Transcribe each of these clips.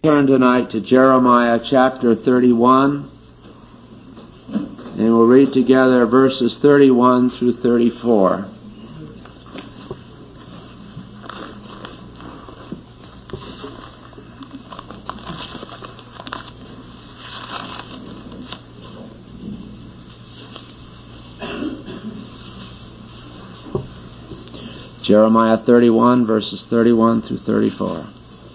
Turn tonight to Jeremiah chapter 31, and we'll read together verses 31 through 34. Jeremiah 31, verses 31 through 34.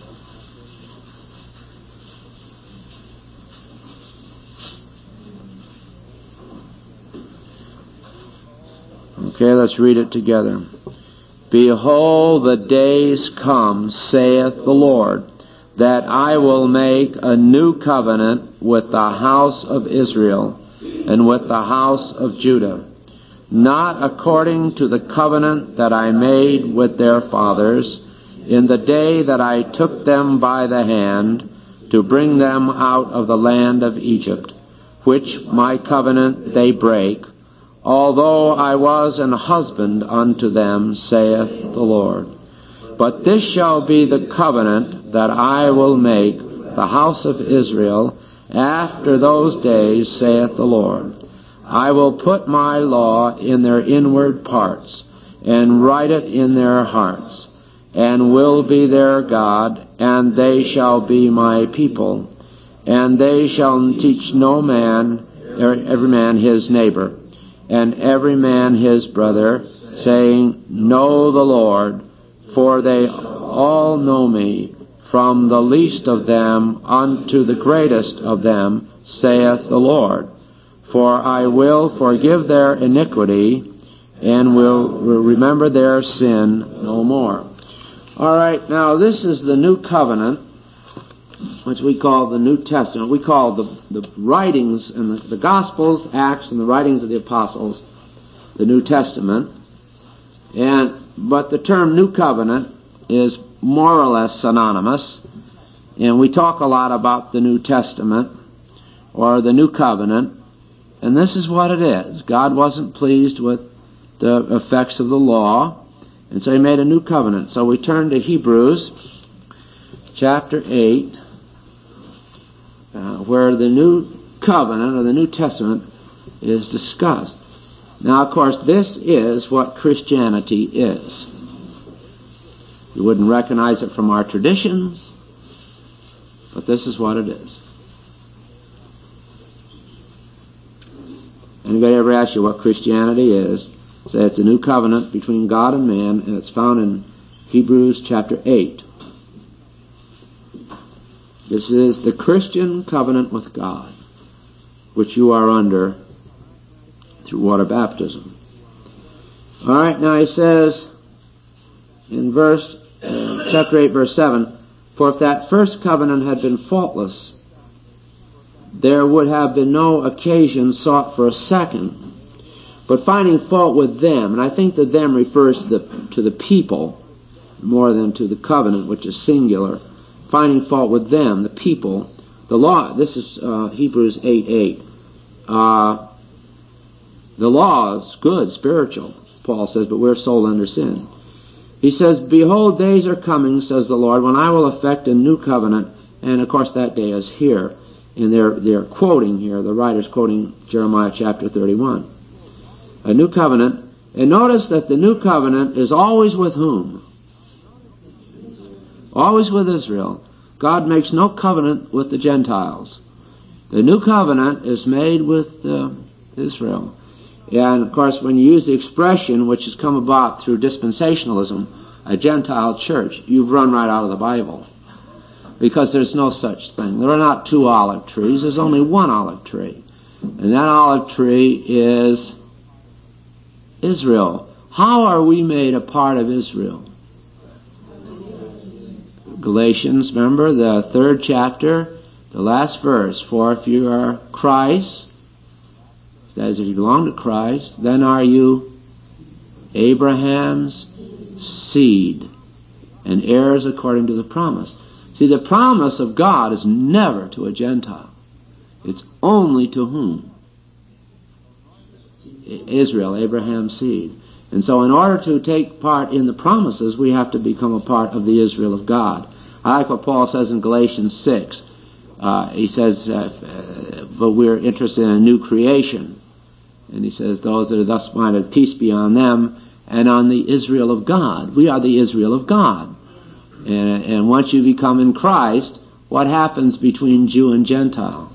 Okay, let's read it together. Behold, the days come, saith the Lord, that I will make a new covenant with the house of Israel and with the house of Judah, not according to the covenant that I made with their fathers in the day that I took them by the hand to bring them out of the land of Egypt, which my covenant they break, although I was an husband unto them, saith the Lord. But this shall be the covenant that I will make the house of Israel after those days, saith the Lord. I will put my law in their inward parts, and write it in their hearts, and will be their God, and they shall be my people. And they shall teach no man, every man his neighbor, and every man his brother, saying, Know the Lord, for they all know me, from the least of them unto the greatest of them, saith the Lord. For I will forgive their iniquity, and will remember their sin no more. All right, now this is the new covenant, which we call the New Testament. We call the writings and the Gospels, Acts, and the writings of the Apostles the New Testament. But the term New Covenant is more or less synonymous, and we talk a lot about the New Testament or the New Covenant, and this is what it is. God wasn't pleased with the effects of the law, and so He made a new covenant. So we turn to Hebrews chapter 8, where the New Covenant or the New Testament is discussed. Now, of course, this is what Christianity is. You wouldn't recognize it from our traditions, but this is what it is. Anybody ever ask you what Christianity is? Say it's a new covenant between God and man, and it's found in Hebrews chapter 8. This is the Christian covenant with God, which you are under through water baptism. All right, now he says in chapter 8, verse 7, For if that first covenant had been faultless, there would have been no occasion sought for a second. But finding fault with them, and I think that them refers to the people more than to the covenant, which is singular. Finding fault with them, the people, the law. This is Hebrews 8:8. The law is good, spiritual, Paul says, but we're sold under sin. He says, Behold, days are coming, says the Lord, when I will effect a new covenant. And of course that day is here. And they're quoting here, the writer's quoting Jeremiah chapter 31. A new covenant. And notice that the new covenant is always with whom? Always with Israel. God makes no covenant with the Gentiles. The new covenant is made with Israel. And of course, when you use the expression which has come about through dispensationalism, a Gentile church, you've run right out of the Bible. Because there's no such thing. There are not two olive trees. There's only one olive tree. And that olive tree is Israel. How are we made a part of Israel? Galatians, remember, the 3rd chapter, the last verse. For if you are Christ, that is, if you belong to Christ, then are you Abraham's seed and heirs according to the promise. See, the promise of God is never to a Gentile. It's only to whom? Israel, Abraham's seed. And so in order to take part in the promises, we have to become a part of the Israel of God. I like what Paul says in Galatians 6. He says, but we're interested in a new creation. And he says, those that are thus minded, peace be on them and on the Israel of God. We are the Israel of God. And once you become in Christ, what happens between Jew and Gentile?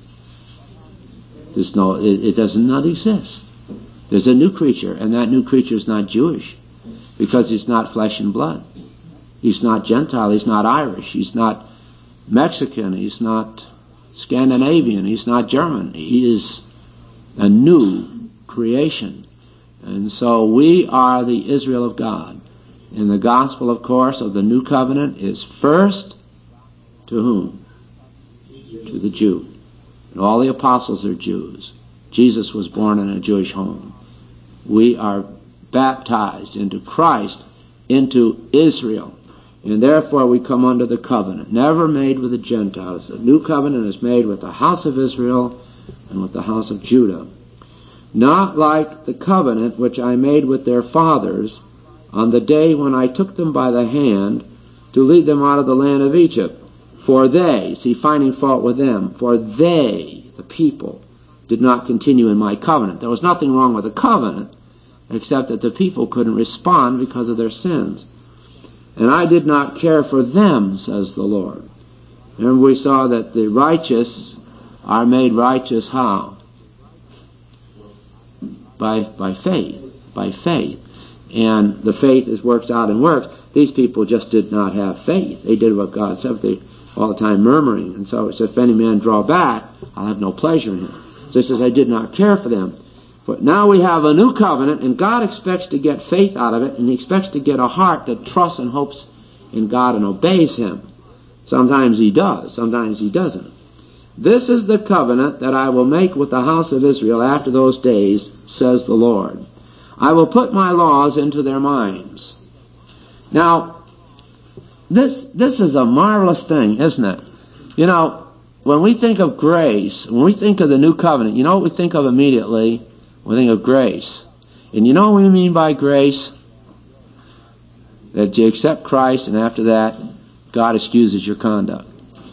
It does not exist. There's a new creature, and that new creature is not Jewish, because he's not flesh and blood. He's not Gentile, he's not Irish, he's not Mexican, he's not Scandinavian, he's not German. He is a new creation. And so we are the Israel of God. And the gospel, of course, of the new covenant is first to whom? To the Jew. And all the apostles are Jews. Jesus was born in a Jewish home. We are baptized into Christ, into Israel. And therefore we come under the covenant, never made with the Gentiles. The new covenant is made with the house of Israel and with the house of Judah. Not like the covenant which I made with their fathers on the day when I took them by the hand to lead them out of the land of Egypt. For they, see, finding fault with them, for they, the people, did not continue in my covenant. There was nothing wrong with the covenant, except that the people couldn't respond because of their sins. And I did not care for them, says the Lord. Remember, we saw that the righteous are made righteous how? By faith. By faith. And the faith is works out in works. These people just did not have faith. They did what God said. They all the time murmuring. And so it said, if any man draw back, I'll have no pleasure in him. So it says, I did not care for them. But now we have a new covenant, and God expects to get faith out of it, and He expects to get a heart that trusts and hopes in God and obeys Him. Sometimes He does, sometimes He doesn't. This is the covenant that I will make with the house of Israel after those days, says the Lord. I will put my laws into their minds. Now, this is a marvelous thing, isn't it? You know, when we think of grace, when we think of the new covenant, you know what we think of immediately? We think of grace. And you know what we mean by grace? That you accept Christ, and after that, God excuses your conduct.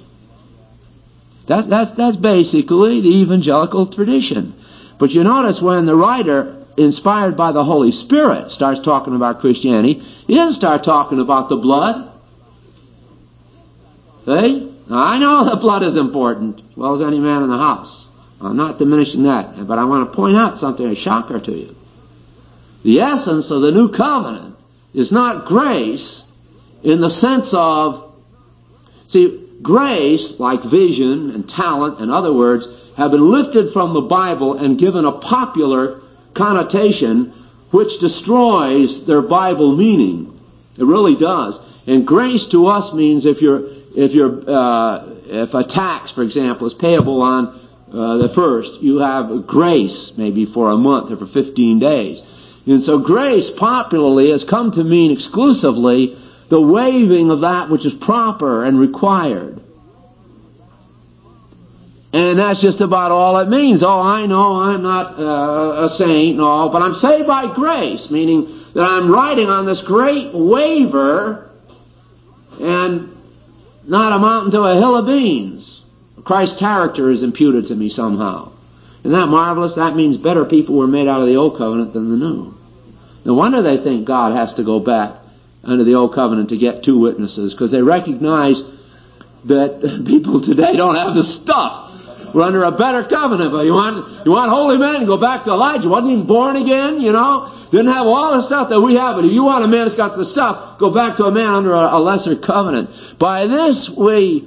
That's basically the evangelical tradition. But you notice when the writer, inspired by the Holy Spirit, starts talking about Christianity, he doesn't start talking about the blood. See? Now, I know the blood is important, as well as any man in the house. I'm not diminishing that, but I want to point out something, a shocker to you. The essence of the new covenant is not grace in the sense of, see, grace, like vision and talent and other words, have been lifted from the Bible and given a popular connotation which destroys their Bible meaning. It really does. And grace to us means if a tax, for example, is payable on the first, you have grace maybe for a month or for 15 days. And so grace popularly has come to mean exclusively the waiving of that which is proper and required. And that's just about all it means. Oh, I know I'm not a saint and all, but I'm saved by grace, meaning that I'm riding on this great waiver and not amounting to a hill of beans. Christ's character is imputed to me somehow. Isn't that marvelous? That means better people were made out of the old covenant than the new. No wonder they think God has to go back under the old covenant to get two witnesses, because they recognize that people today don't have the stuff. We're under a better covenant, but you want holy men, go back to Elijah. Wasn't even born again, you know. Didn't have all the stuff that we have. But if you want a man that's got the stuff, go back to a man under a lesser covenant. By this we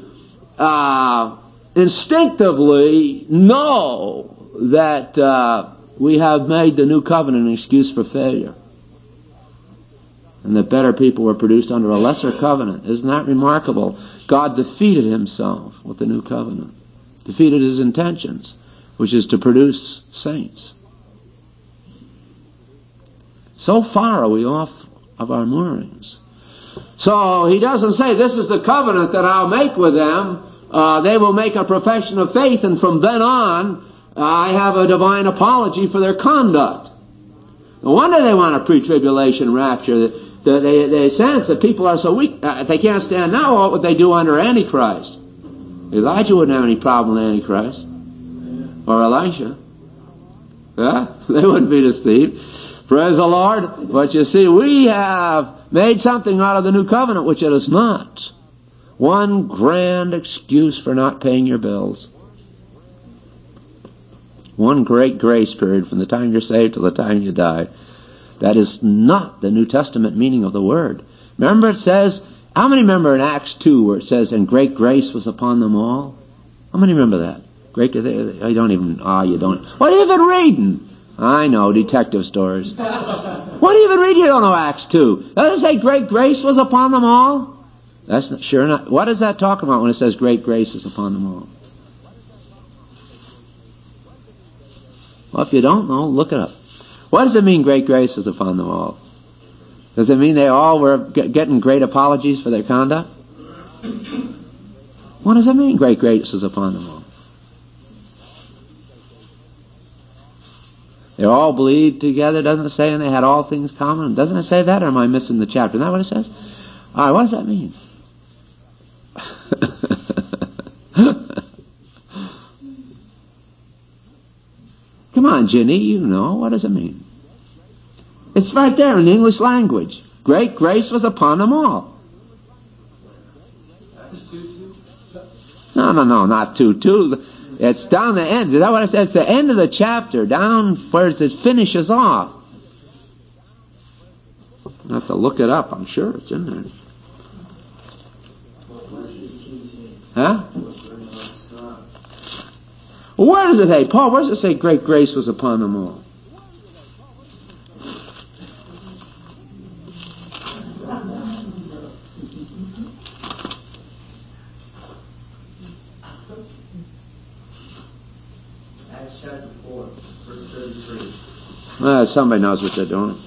instinctively know that we have made the new covenant an excuse for failure. And that better people were produced under a lesser covenant. Isn't that remarkable? God defeated Himself with the new covenant. Defeated His intentions, which is to produce saints. So far are we off of our moorings. So He doesn't say, this is the covenant that I'll make with them. They will make a profession of faith, and from then on, I have a divine apology for their conduct. No wonder they want a pre-tribulation rapture. They sense that people are so weak, they can't stand now. What would they do under Antichrist? Elijah wouldn't have any problem with Antichrist. Or Elisha. Yeah? They wouldn't be deceived. Praise the Lord. But you see, we have made something out of the new covenant, which it is not. One grand excuse for not paying your bills. One great grace period from the time you're saved to the time you die. That is not the New Testament meaning of the word. Remember it says, how many remember in Acts 2 where it says, and great grace was upon them all? How many remember that? Great, you don't even, you don't. What have you been reading? I know, detective stories. What have you been reading? You don't know Acts 2. Does it say great grace was upon them all? That's not, sure not. What is that talking about when it says great grace is upon them all? Well, if you don't know, look it up. What does it mean great grace was upon them all? Does it mean they all were getting great apologies for their conduct? What does it mean great grace was upon them all? They all believed together, doesn't it say, and they had all things common? Doesn't it say that, or am I missing the chapter? Isn't that what it says? All right, what does that mean? Come on, Ginny, you know. What does it mean? It's right there in the English language. Great grace was upon them all. No, not 2:2. It's down the end. Is that what I said? It's the end of the chapter, down where it finishes off. I have to look it up. I'm sure it's in there. Huh? Where does it say? Paul, where does it say great grace was upon them all? Acts chapter 4, verse 33. Somebody knows what they're doing.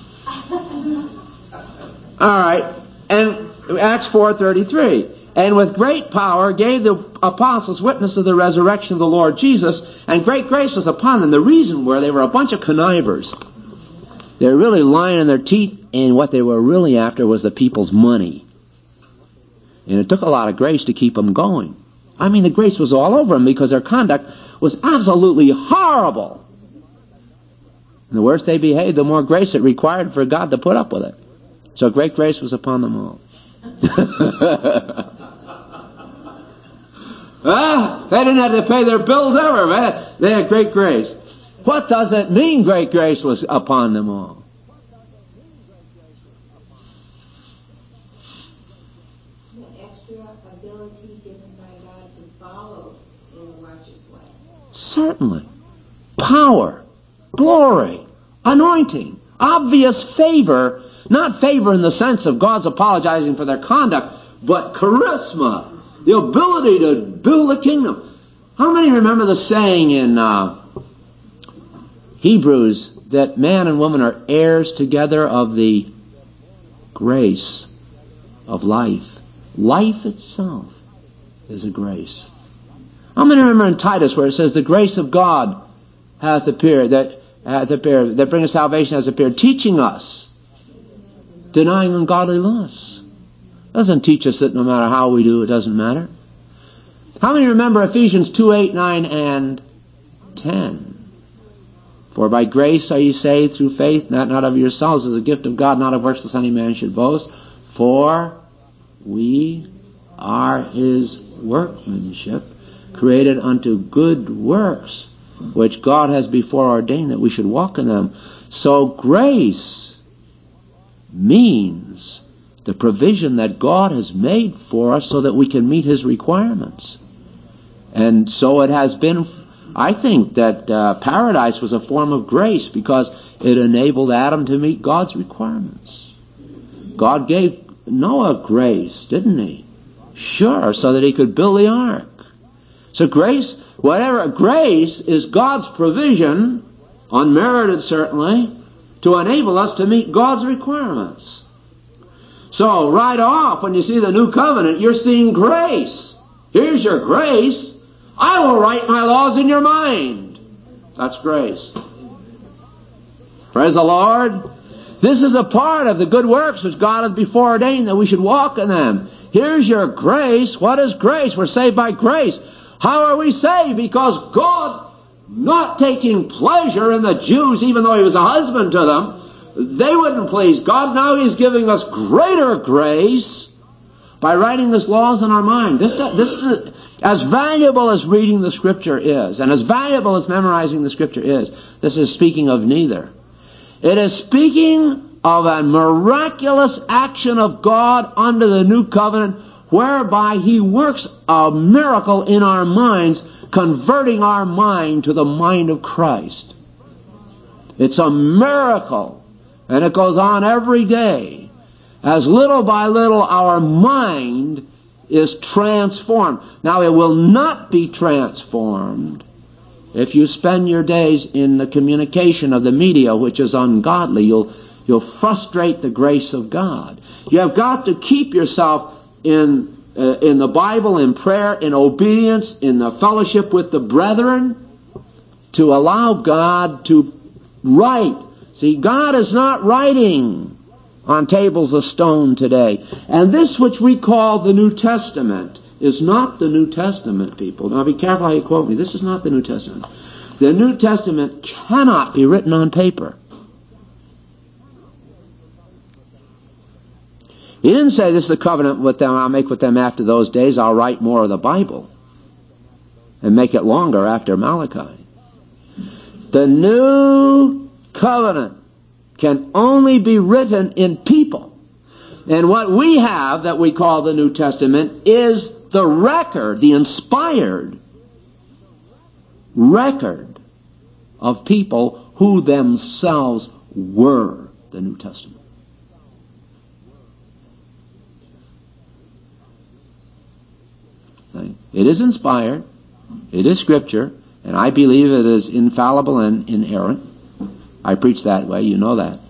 All right. And Acts 4:33. And with great power gave the apostles witness of the resurrection of the Lord Jesus, and great grace was upon them. The reason were they were a bunch of connivers. They were really lying in their teeth, and what they were really after was the people's money. And it took a lot of grace to keep them going. I mean, the grace was all over them because their conduct was absolutely horrible. And the worse they behaved, the more grace it required for God to put up with it. So great grace was upon them all. They didn't have to pay their bills ever, man. They had great grace. What does it mean great grace was upon them all? The extra ability given by God to follow in a righteous way. Certainly. Power, glory, anointing, obvious favor. Not favor in the sense of God's apologizing for their conduct, but charisma, the ability to build a kingdom. How many remember the saying in Hebrews that man and woman are heirs together of the grace of life? Life itself is a grace. How many remember in Titus where it says the grace of God hath appeared, that bringeth salvation has appeared, teaching us, denying ungodly lusts. Doesn't teach us that no matter how we do, it doesn't matter. How many remember Ephesians 2:8, 9, and 10? For by grace are ye saved through faith, not of yourselves, as a gift of God, not of works, lest any man should boast. For we are his workmanship, created unto good works, which God has before ordained that we should walk in them. So grace means the provision that God has made for us so that we can meet his requirements. And so it has been, I think that paradise was a form of grace because it enabled Adam to meet God's requirements. God gave Noah grace, didn't he? Sure, so that he could build the ark. So grace, grace is God's provision, unmerited certainly, to enable us to meet God's requirements. So right off, when you see the new covenant, you're seeing grace. Here's your grace. I will write my laws in your mind. That's grace. Praise the Lord. This is a part of the good works which God hath before ordained that we should walk in them. Here's your grace. What is grace? We're saved by grace. How are we saved? Because God, not taking pleasure in the Jews, even though He was a husband to them, they wouldn't please God. Now He's giving us greater grace by writing His laws in our mind. This is as valuable as reading the Scripture is, and as valuable as memorizing the Scripture is. This is speaking of neither. It is speaking of a miraculous action of God under the new covenant, whereby He works a miracle in our minds, converting our mind to the mind of Christ. It's a miracle, and it goes on every day, as little by little our mind is transformed. Now, it will not be transformed if you spend your days in the communication of the media, which is ungodly. You'll frustrate the grace of God. You have got to keep yourself in the Bible, in prayer, in obedience, in the fellowship with the brethren, to allow God to write. See, God is not writing on tables of stone today. And this which we call the New Testament is not the New Testament, people. Now be careful how you quote me. This is not the New Testament. The New Testament cannot be written on paper. He didn't say, this is the covenant with them I'll make with them after those days. I'll write more of the Bible and make it longer after Malachi. The New Covenant can only be written in people. And what we have that we call the New Testament is the record, the inspired record of people who themselves were the New Testament. It is inspired, it is Scripture, and I believe it is infallible and inerrant. I preach that way, you know that.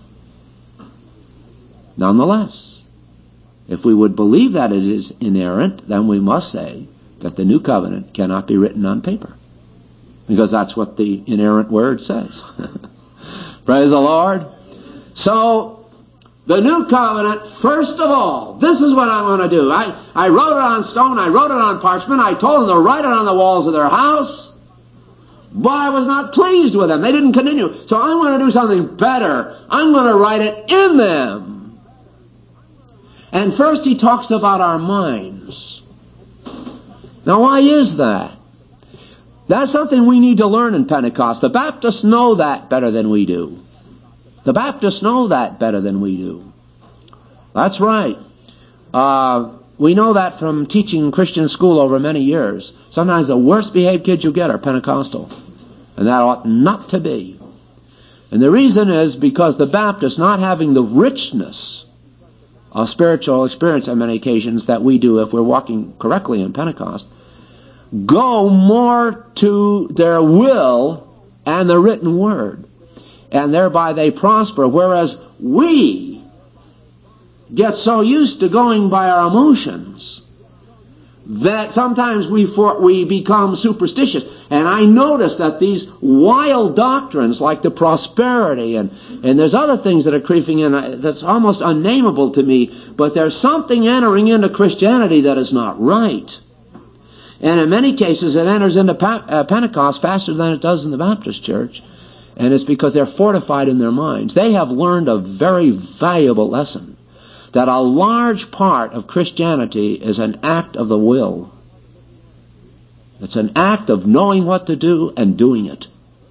Nonetheless, if we would believe that it is inerrant, then we must say that the New Covenant cannot be written on paper. Because that's what the inerrant Word says. Praise the Lord. So, the New Covenant, first of all, this is what I'm going to do. I wrote it on stone, I wrote it on parchment, I told them to write it on the walls of their house, but I was not pleased with them. They didn't continue. So I'm going to do something better. I'm going to write it in them. And first he talks about our minds. Now why is that? That's something we need to learn in Pentecost. The Baptists know that better than we do. The Baptists know that better than we do. That's right. We know that from teaching Christian school over many years. Sometimes the worst behaved kids you get are Pentecostal. And that ought not to be. And the reason is because the Baptists, not having the richness of spiritual experience on many occasions that we do if we're walking correctly in Pentecost, go more to their will and the written word. And thereby they prosper, whereas we get so used to going by our emotions that sometimes we become superstitious. And I notice that these wild doctrines like the prosperity and there's other things that are creeping in that's almost unnameable to me, but there's something entering into Christianity that is not right. And in many cases it enters into Pentecost faster than it does in the Baptist church. And it's because they're fortified in their minds. They have learned a very valuable lesson, that a large part of Christianity is an act of the will. It's an act of knowing what to do and doing it.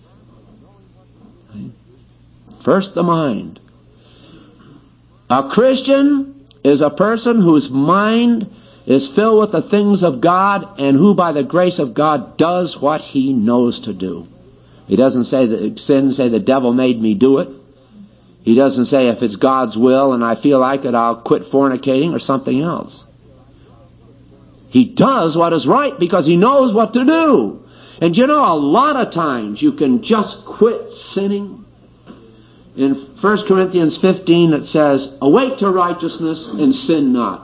First, the mind. A Christian is a person whose mind is filled with the things of God and who by the grace of God does what he knows to do. He doesn't say the devil made me do it. He doesn't say if it's God's will and I feel like it, I'll quit fornicating or something else. He does what is right because he knows what to do. And you know, a lot of times you can just quit sinning. In 1 Corinthians 15 it says, awake to righteousness and sin not.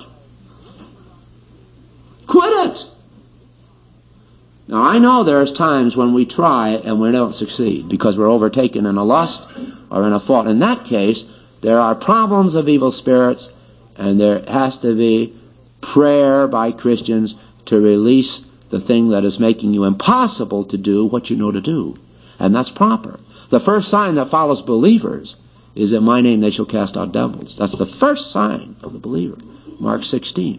Quit it! Now, I know there's times when we try and we don't succeed because we're overtaken in a lust or in a fault. In that case, there are problems of evil spirits, and there has to be prayer by Christians to release the thing that is making you impossible to do what you know to do. And that's proper. The first sign that follows believers is in my name they shall cast out devils. That's the first sign of the believer. Mark 16.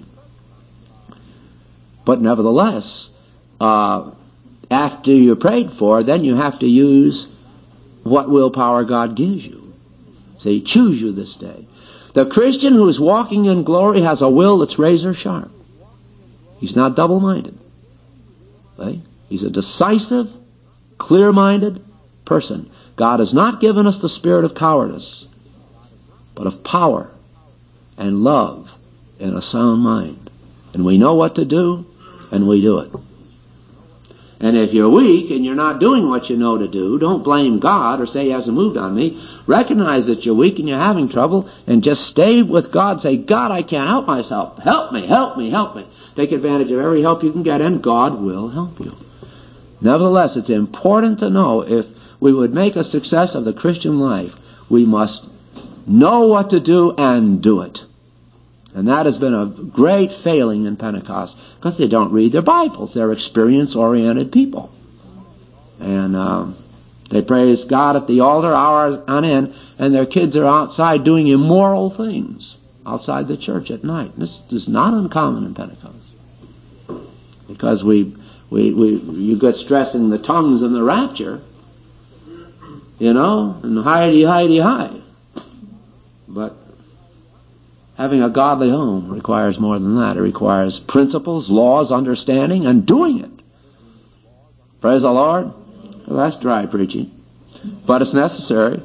But nevertheless, after you're prayed for, then you have to use what willpower God gives you. Say, choose you this day. The Christian who is walking in glory has a will that's razor sharp. He's not double-minded. Right? He's a decisive, clear-minded person. God has not given us the spirit of cowardice, but of power and love and a sound mind. And we know what to do, and we do it. And if you're weak and you're not doing what you know to do, don't blame God or say He hasn't moved on me. Recognize that you're weak and you're having trouble, and just stay with God. Say, God, I can't help myself. Help me, help me, help me. Take advantage of every help you can get, and God will help you. Nevertheless, it's important to know if we would make a success of the Christian life, we must know what to do and do it. And that has been a great failing in Pentecost, because they don't read their Bibles. They're experience-oriented people. And they praise God at the altar hours on end, and their kids are outside doing immoral things outside the church at night. This is not uncommon in Pentecost, because you get stressing the tongues and the rapture, you know, and hidey. But having a godly home requires more than that. It requires principles, laws, understanding, and doing it. Praise the Lord. Well, that's dry preaching, but it's necessary.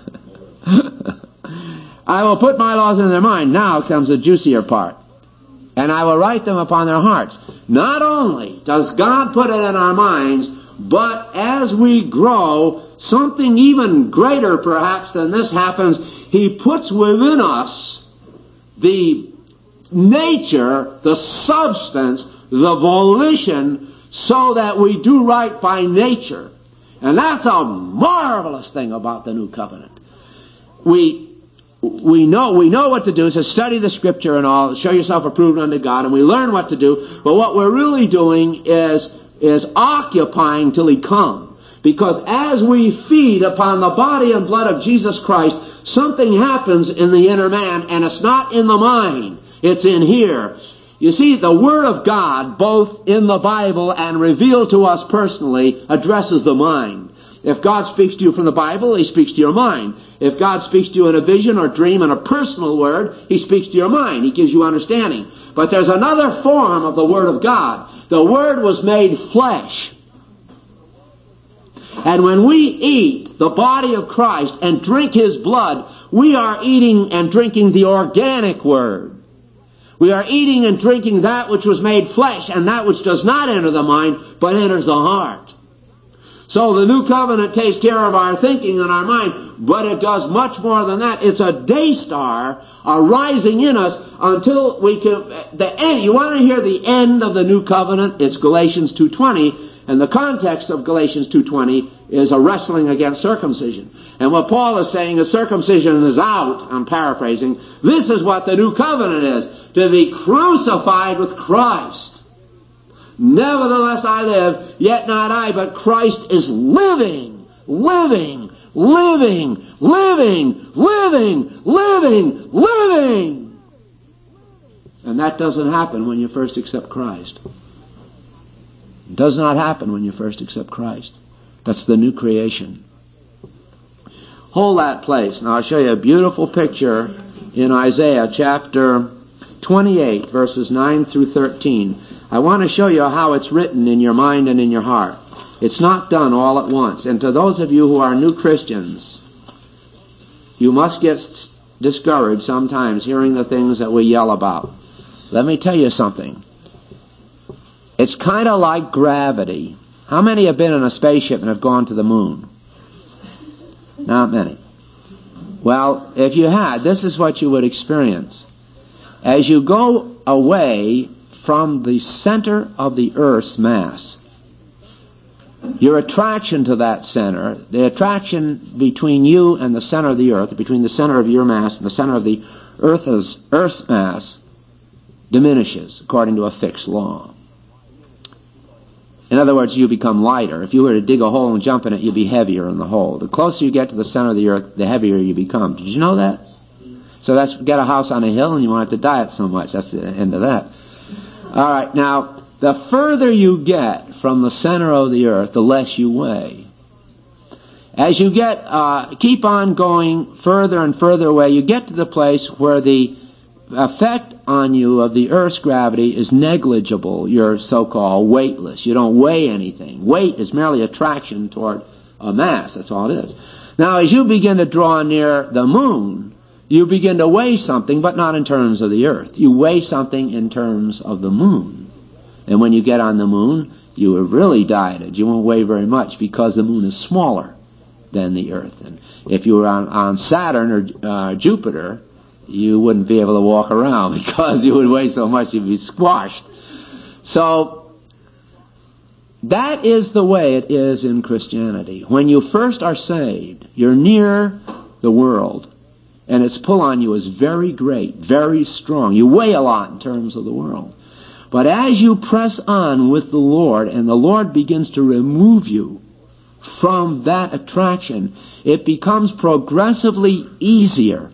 I will put my laws in their mind. Now comes the juicier part. And I will write them upon their hearts. Not only does God put it in our minds, but as we grow, something even greater perhaps than this happens. He puts within us the nature, the substance, the volition, so that we do right by nature. And that's a marvelous thing about the new covenant. We know what to do. So study the Scripture and all, show yourself approved unto God, and we learn what to do. But what we're really doing is occupying till He comes. Because as we feed upon the body and blood of Jesus Christ, something happens in the inner man, and it's not in the mind. It's in here. You see, the Word of God, both in the Bible and revealed to us personally, addresses the mind. If God speaks to you from the Bible, He speaks to your mind. If God speaks to you in a vision or dream in a personal word, He speaks to your mind. He gives you understanding. But there's another form of the Word of God. The Word was made flesh. And when we eat the body of Christ and drink His blood, we are eating and drinking the organic Word. We are eating and drinking that which was made flesh, and that which does not enter the mind, but enters the heart. So the new covenant takes care of our thinking and our mind, but it does much more than that. It's a day star arising in us until we can, the end. You want to hear the end of the new covenant? It's Galatians 2:20. And the context of Galatians 2:20 is a wrestling against circumcision. And what Paul is saying is circumcision is out. I'm paraphrasing. This is what the new covenant is. To be crucified with Christ. Nevertheless I live, yet not I, but Christ is living. And that doesn't happen when you first accept Christ. It does not happen when you first accept Christ. That's the new creation. Hold that place. Now I'll show you a beautiful picture in Isaiah chapter 28, verses 9 through 13. I want to show you how it's written in your mind and in your heart. It's not done all at once. And to those of you who are new Christians, you must get discouraged sometimes hearing the things that we yell about. Let me tell you something. It's kind of like gravity. How many have been in a spaceship and have gone to the moon? Not many. Well, if you had, this is what you would experience. As you go away from the center of the Earth's mass, Your attraction to that center, the attraction between you and the center of the earth, between the center of your mass and the center of the Earth's mass, diminishes according to a fixed law. In other words, you become lighter. If you were to dig a hole and jump in it, you'd be heavier in the hole. The closer you get to the center of the earth, the heavier you become. Did you know that? So that's, get a house on a hill and you won't have to diet so much. That's the end of that. All right, now, the further you get from the center of the earth, the less you weigh. As you keep on going further and further away, you get to the place where the effect on you of the earth's gravity is negligible. You're so-called weightless. You don't weigh anything. Weight is merely attraction toward a mass. That's all it is. Now, as you begin to draw near the moon, you begin to weigh something, but not in terms of the earth. You weigh something in terms of the moon. And when you get on the moon, you are really dieted. You won't weigh very much because the moon is smaller than the earth. And if you were on Saturn or Jupiter, you wouldn't be able to walk around because you would weigh so much you'd be squashed. So that is the way it is in Christianity. When you first are saved, you're near the world, and its pull on you is very great, very strong. You weigh a lot in terms of the world. But as you press on with the Lord, and the Lord begins to remove you from that attraction, it becomes progressively easier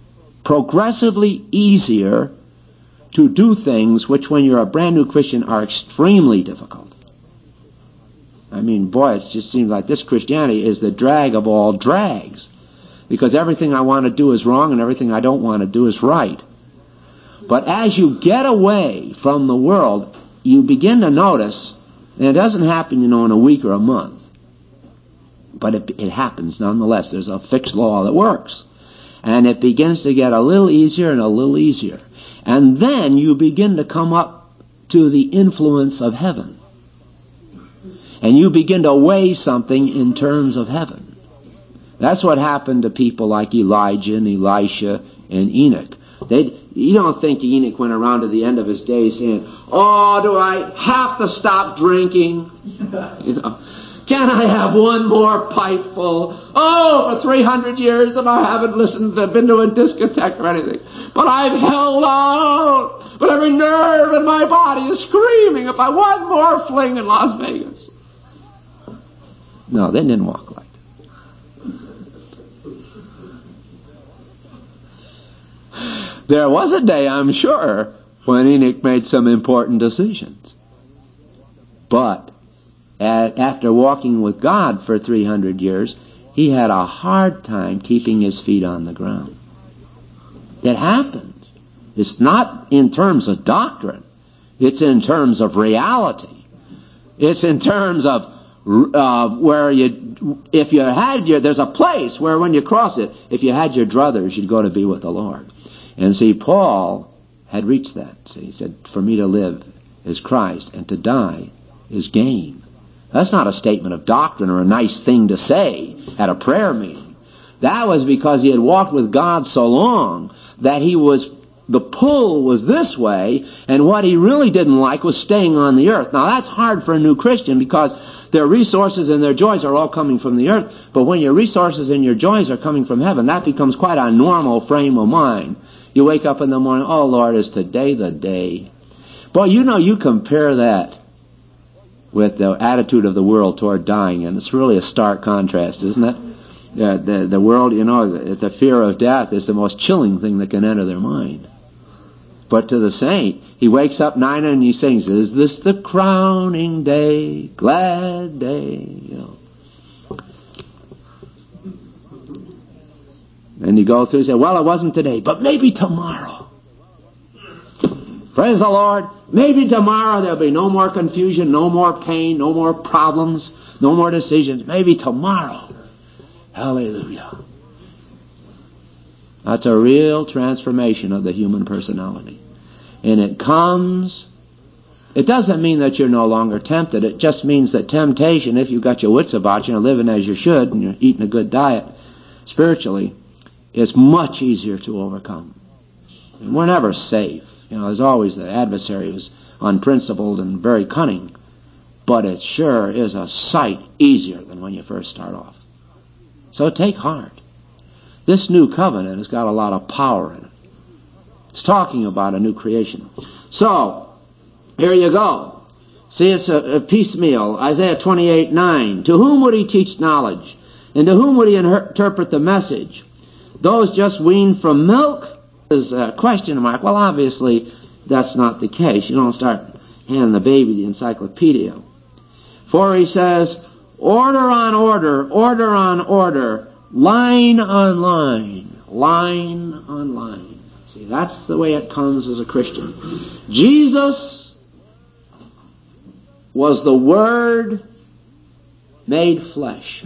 to do things which, when you're a brand new Christian, are extremely difficult. I mean, boy, it just seems like this Christianity is the drag of all drags, because everything I want to do is wrong and everything I don't want to do is right. But as you get away from the world, you begin to notice, and it doesn't happen, in a week or a month, but it happens nonetheless. There's a fixed law that works. And it begins to get a little easier and a little easier. And then you begin to come up to the influence of heaven. And you begin to weigh something in terms of heaven. That's what happened to people like Elijah and Elisha and Enoch. You don't think Enoch went around to the end of his days saying, "Oh, do I have to stop drinking? Can I have one more pipe full? Oh, for 300 years and I haven't been to a discotheque or anything. But I've held out. But every nerve in my body is screaming if I want more fling in Las Vegas." No, they didn't walk like that. There was a day, I'm sure, when Enoch made some important decisions. But after walking with God for 300 years, he had a hard time keeping his feet on the ground. It happens. It's not in terms of doctrine. It's in terms of reality. It's in terms of there's a place where when you cross it, if you had your druthers, you'd go to be with the Lord. And see, Paul had reached that. See, he said, "For me to live is Christ, and to die is gain." That's not a statement of doctrine or a nice thing to say at a prayer meeting. That was because he had walked with God so long that the pull was this way, and what he really didn't like was staying on the earth. Now that's hard for a new Christian because their resources and their joys are all coming from the earth. But when your resources and your joys are coming from heaven, that becomes quite a normal frame of mind. You wake up in the morning, "Oh Lord, is today the day?" Boy, you compare that with the attitude of the world toward dying, and it's really a stark contrast, isn't it? The world, the fear of death is the most chilling thing that can enter their mind. But to the saint, he wakes up 9 and he sings, "Is this the crowning day, glad day?" And you go through and say, "Well, it wasn't today, but maybe tomorrow." Praise the Lord. Maybe tomorrow there'll be no more confusion, no more pain, no more problems, no more decisions. Maybe tomorrow. Hallelujah. That's a real transformation of the human personality. And it doesn't mean that you're no longer tempted. It just means that temptation, if you've got your wits about you and living as you should and you're eating a good diet spiritually, is much easier to overcome. And we're never safe. There's always the adversary who's unprincipled and very cunning. but it sure is a sight easier than when you first start off. So take heart. This new covenant has got a lot of power in it. It's talking about a new creation. So, here you go. See, it's a piecemeal. Isaiah 28:9. To whom would he teach knowledge? And to whom would he interpret the message? Those just weaned from milk? Is a question mark. Well, obviously, that's not the case. You don't start handing the baby the encyclopedia. For he says, order on order, order on order, line on line, line on line. See, that's the way it comes as a Christian. Jesus was the Word made flesh.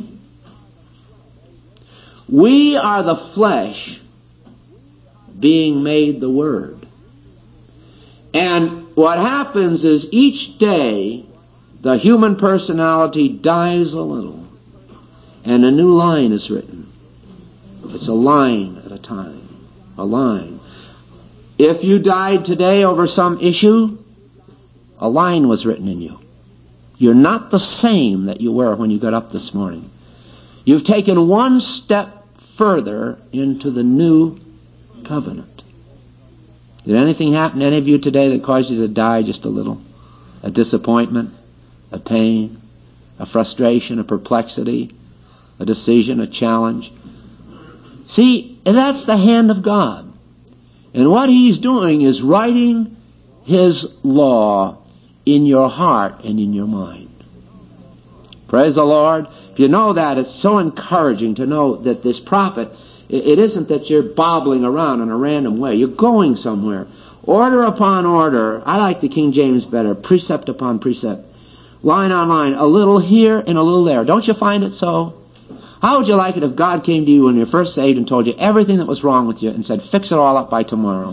We are the flesh being made the Word. And what happens is each day the human personality dies a little and a new line is written. It's a line at a time. A line. If you died today over some issue, a line was written in you. You're not the same that you were when you got up this morning. You've taken one step further into the new covenant. Did anything happen to any of you today that caused you to die just a little? A disappointment, a pain, a frustration, a perplexity, a decision, a challenge? See, that's the hand of God. And what He's doing is writing His law in your heart and in your mind. Praise the Lord. If you know that, it's so encouraging to know that this prophet, it isn't that you're bobbling around in a random way. You're going somewhere. Order upon order. I like the King James better. Precept upon precept. Line on line. A little here and a little there. Don't you find it so? How would you like it if God came to you when you're first saved and told you everything that was wrong with you and said, fix it all up by tomorrow?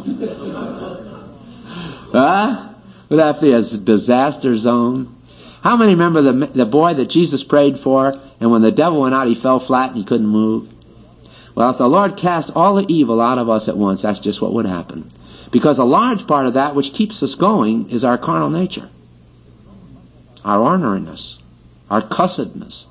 Huh? Would that be a disaster zone? How many remember the boy that Jesus prayed for, and when the devil went out, he fell flat and he couldn't move? Well, if the Lord cast all the evil out of us at once, that's just what would happen. Because a large part of that which keeps us going is our carnal nature. Our orneriness. Our cussedness.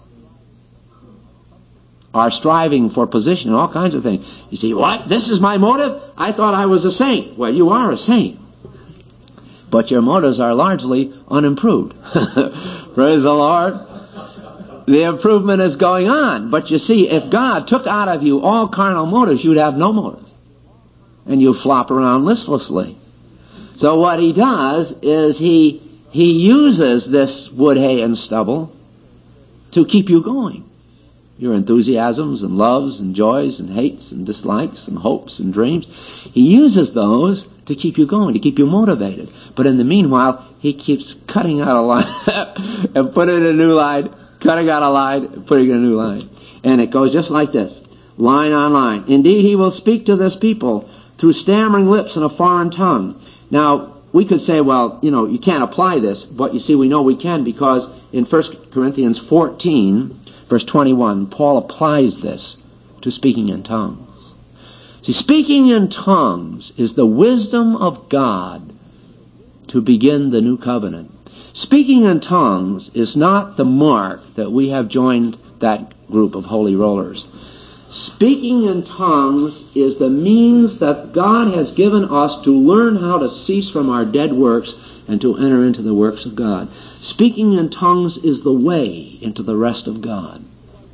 Our striving for position and all kinds of things. You see, what? This is my motive? I thought I was a saint. Well, you are a saint. But your motives are largely unimproved. Praise the Lord. The improvement is going on. But you see, if God took out of you all carnal motives, you'd have no motives. And you flop around listlessly. So what He does is He uses this wood, hay, and stubble to keep you going. Your enthusiasms and loves and joys and hates and dislikes and hopes and dreams. He uses those to keep you going, to keep you motivated. But in the meanwhile, He keeps cutting out a line and putting in a new line, cutting out a line and putting in a new line. And it goes just like this, line on line. Indeed, He will speak to this people through stammering lips and a foreign tongue. Now, we could say, well, you can't apply this. But you see, we know we can, because in 1 Corinthians 14, verse 21, Paul applies this to speaking in tongues. See, speaking in tongues is the wisdom of God to begin the new covenant. Speaking in tongues is not the mark that we have joined that group of holy rollers. Speaking in tongues is the means that God has given us to learn how to cease from our dead works and to enter into the works of God. Speaking in tongues is the way into the rest of God.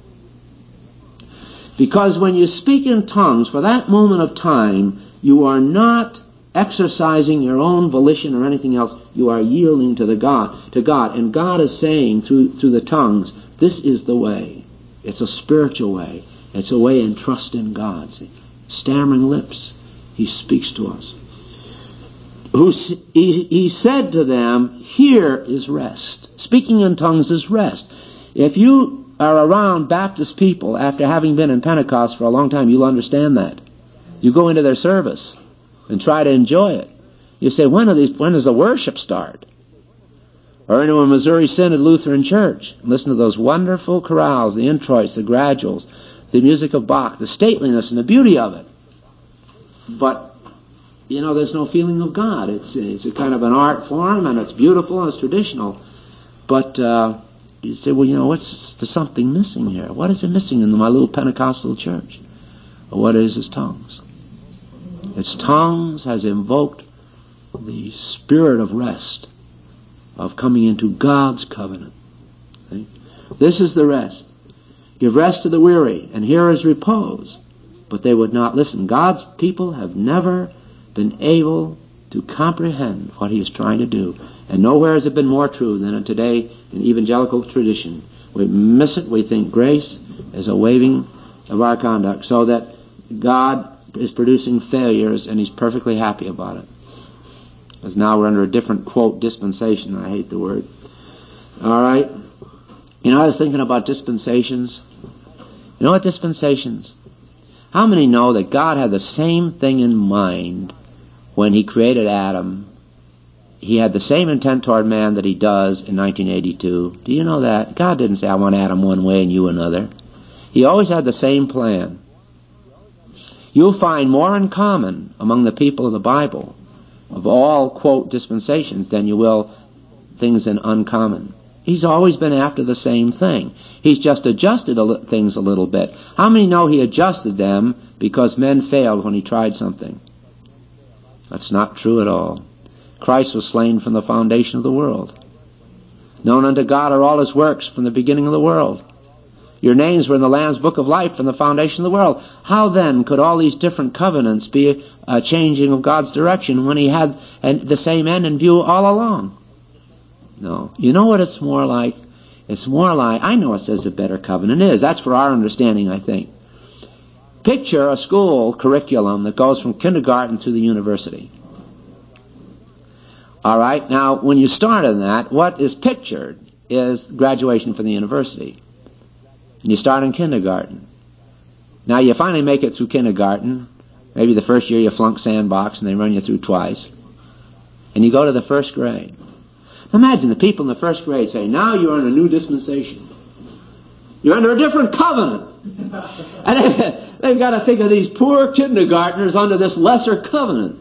Because when you speak in tongues, for that moment of time, you are not exercising your own volition or anything else. You are yielding to God. And God is saying through the tongues, this is the way. It's a spiritual way. It's a way in trust in God. See? Stammering lips, He speaks to us. He said to them, here is rest. Speaking in tongues is rest. If you are around Baptist people after having been in Pentecost for a long time, you'll understand that. You go into their service and try to enjoy it. You say, when does the worship start? Or into a Missouri Synod Lutheran church. Listen to those wonderful chorales, the introits, the graduals, the music of Bach, the stateliness and the beauty of it. But, there's no feeling of God. It's a kind of an art form, and it's beautiful and it's traditional. But you say, well, there's something missing here. What is it missing in my little Pentecostal church? Well, what is his tongues? Its tongues has invoked the spirit of rest, of coming into God's covenant. See? This is the rest. Give rest to the weary, and here is repose. But they would not listen. God's people have never been able to comprehend what he is trying to do. And nowhere has it been more true than today in evangelical tradition. We miss it. We think grace is a waiving of our conduct, so that God is producing failures and he's perfectly happy about it. Because now we're under a different, quote, dispensation. I hate the word. All right. I was thinking about dispensations. You know what dispensations? How many know that God had the same thing in mind when he created Adam? He had the same intent toward man that he does in 1982. Do you know that? God didn't say, I want Adam one way and you another. He always had the same plan. You'll find more in common among the people of the Bible of all, quote, dispensations than you will things in uncommon. He's always been after the same thing. He's just adjusted things a little bit. How many know he adjusted them because men failed when he tried something? That's not true at all. Christ was slain from the foundation of the world. Known unto God are all his works from the beginning of the world. Your names were in the Lamb's book of life from the foundation of the world. How then could all these different covenants be a changing of God's direction when he had the same end in view all along? No. You know what it's more like? It's more like, I know it says a better covenant is. That's for our understanding, I think. Picture a school curriculum that goes from kindergarten through the university. All right? Now, when you start in that, what is pictured is graduation from the university. And you start in kindergarten. Now, you finally make it through kindergarten. Maybe the first year you flunk sandbox and they run you through twice. And you go to the first grade. Imagine the people in the first grade say, now you're in a new dispensation. You're under a different covenant. And they've got to think of these poor kindergartners under this lesser covenant.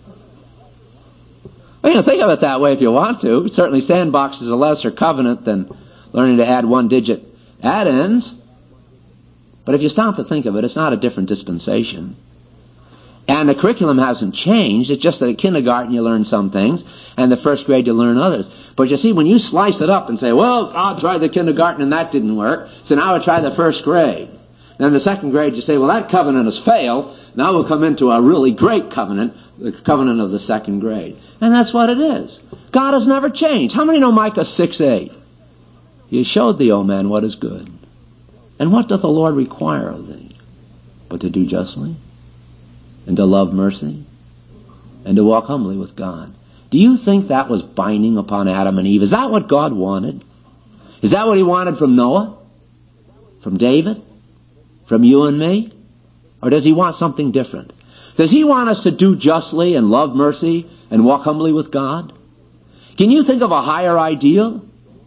Well, you can think of it that way if you want to. Certainly sandbox is a lesser covenant than learning to add one-digit add-ins. But if you stop to think of it, it's not a different dispensation. And the curriculum hasn't changed. It's just that at kindergarten you learn some things, and the first grade you learn others. But you see, when you slice it up and say, well, I'll try the kindergarten and that didn't work, so now I'll try the first grade. Then the second grade you say, well, that covenant has failed. Now we'll come into a really great covenant, the covenant of the second grade. And that's what it is. God has never changed. How many know Micah 6:8? He showed thee, O man, what is good. And what doth the Lord require of thee? But to do justly, and to love mercy, and to walk humbly with God. Do you think that was binding upon Adam and Eve? Is that what God wanted? Is that what he wanted from Noah? From David? From you and me? Or does he want something different? Does he want us to do justly and love mercy and walk humbly with God? Can you think of a higher ideal?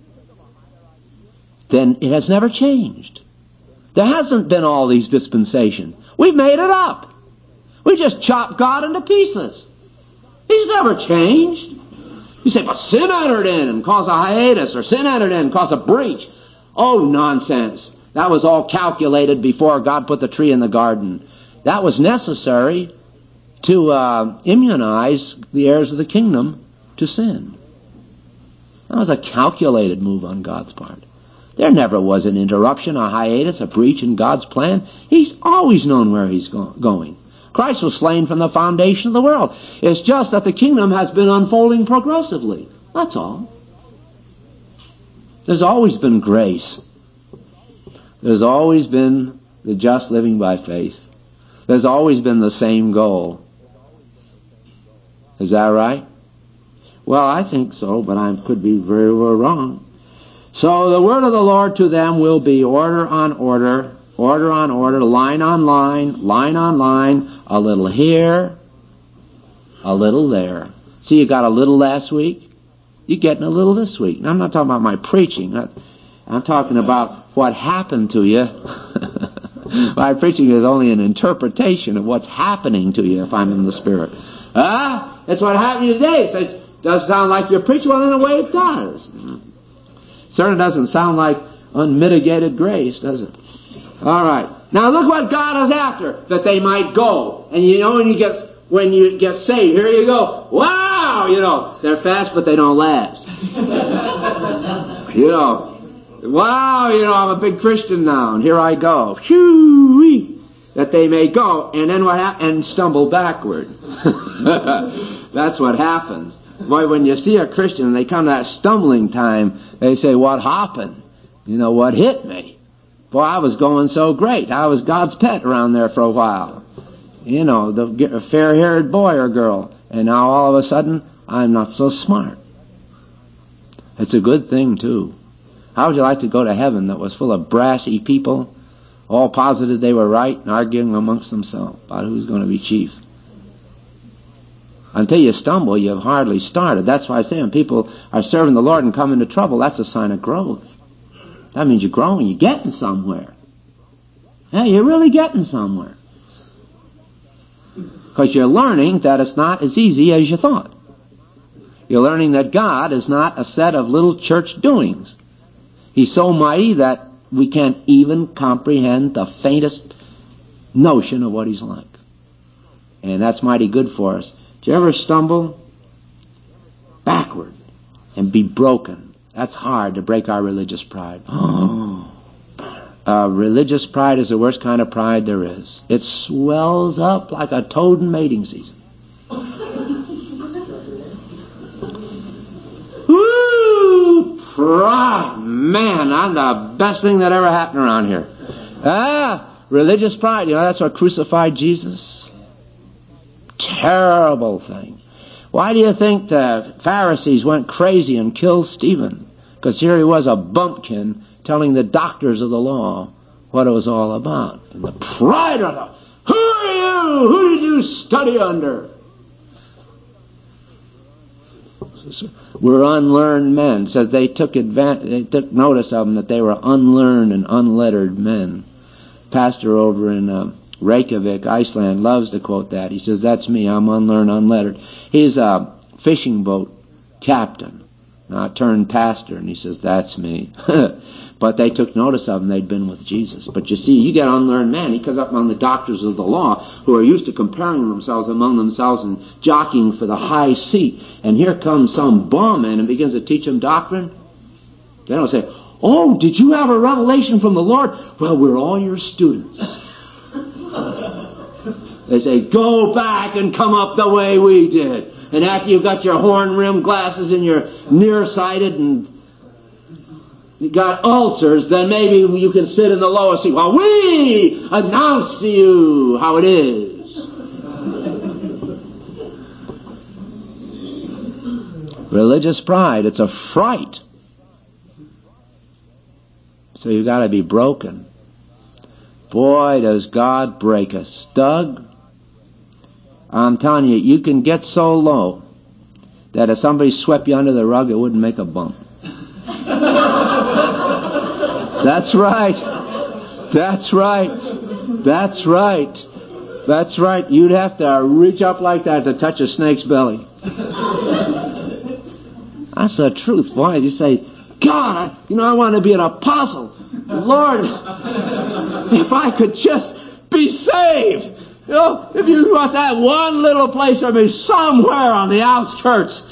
Then it has never changed. There hasn't been all these dispensations. We've made it up. We just chopped God into pieces. He's never changed. You say, but sin entered in and caused a hiatus, or sin entered in and caused a breach. Oh, nonsense. That was all calculated before God put the tree in the garden. That was necessary to immunize the heirs of the kingdom to sin. That was a calculated move on God's part. There never was an interruption, a hiatus, a breach in God's plan. He's always known where he's going. Christ was slain from the foundation of the world. It's just that the kingdom has been unfolding progressively. That's all. There's always been grace. There's always been the just living by faith. There's always been the same goal. Is that right? Well, I think so, but I could be very well wrong. So the word of the Lord to them will be order on order, order on order, line on line, line on line, a little here, a little there. See, you got a little last week, you're getting a little this week. Now, I'm not talking about my preaching. I'm talking about what happened to you. My preaching is only an interpretation of what's happening to you if I'm in the Spirit. That's what happened to you today. So it does sound like you're preaching. Well, in a way it does. Certainly doesn't sound like unmitigated grace, does it? All right. Now look what God is after, that they might go. And you know, when you get saved, here you go. Wow! You know, they're fast, but they don't last. You know, wow, you know, I'm a big Christian now, and here I go. Phew! That they may go, and then what happens? And stumble backward. That's what happens. Boy, when you see a Christian and they come to that stumbling time, they say, what happened? You know, what hit me? Boy, I was going so great. I was God's pet around there for a while. You know, the fair-haired boy or girl. And now all of a sudden, I'm not so smart. It's a good thing, too. How would you like to go to heaven that was full of brassy people, all positive they were right, and arguing amongst themselves about who's going to be chief? Until you stumble, you've hardly started. That's why I say when people are serving the Lord and come into trouble, that's a sign of growth. That means you're growing, you're getting somewhere. Yeah, you're really getting somewhere. Because you're learning that it's not as easy as you thought. You're learning that God is not a set of little church doings. He's so mighty that we can't even comprehend the faintest notion of what He's like. And that's mighty good for us. Did you ever stumble backward and be broken? That's hard to break our religious pride. Religious pride is the worst kind of pride there is. It swells up like a toad in mating season. Woo! Pride! Man, I'm the best thing that ever happened around here. Religious pride, you know, that's what crucified Jesus. Terrible thing. Why do you think the Pharisees went crazy and killed Stephen? Because here he was, a bumpkin, telling the doctors of the law what it was all about. And the pride of them. Who are you? Who did you study under? We're unlearned men. It says they took notice of them, that they were unlearned and unlettered men. Pastor over in Reykjavik, Iceland, loves to quote that. He says, that's me, I'm unlearned, unlettered. He's a fishing boat captain, turned pastor, and he says, that's me. But they took notice of him, they'd been with Jesus. But you see, you get unlearned men, he comes up among the doctors of the law, who are used to comparing themselves among themselves and jockeying for the high seat. And here comes some bum man and begins to teach them doctrine. They don't say, oh, did you have a revelation from the Lord? Well, we're all your students. They say, go back and come up the way we did. And after you've got your horn-rimmed glasses and you're nearsighted and you got ulcers, then maybe you can sit in the lower seat while we announce to you how it is. Religious pride, it's a fright. So you've got to be broken. Boy, does God break us. Doug, I'm telling you, you can get so low that if somebody swept you under the rug, it wouldn't make a bump. That's right. That's right. That's right. That's right. You'd have to reach up like that to touch a snake's belly. That's the truth, boy. You say, God, I want to be an apostle. Lord, if I could just be saved. If you must have one little place for me somewhere on the outskirts,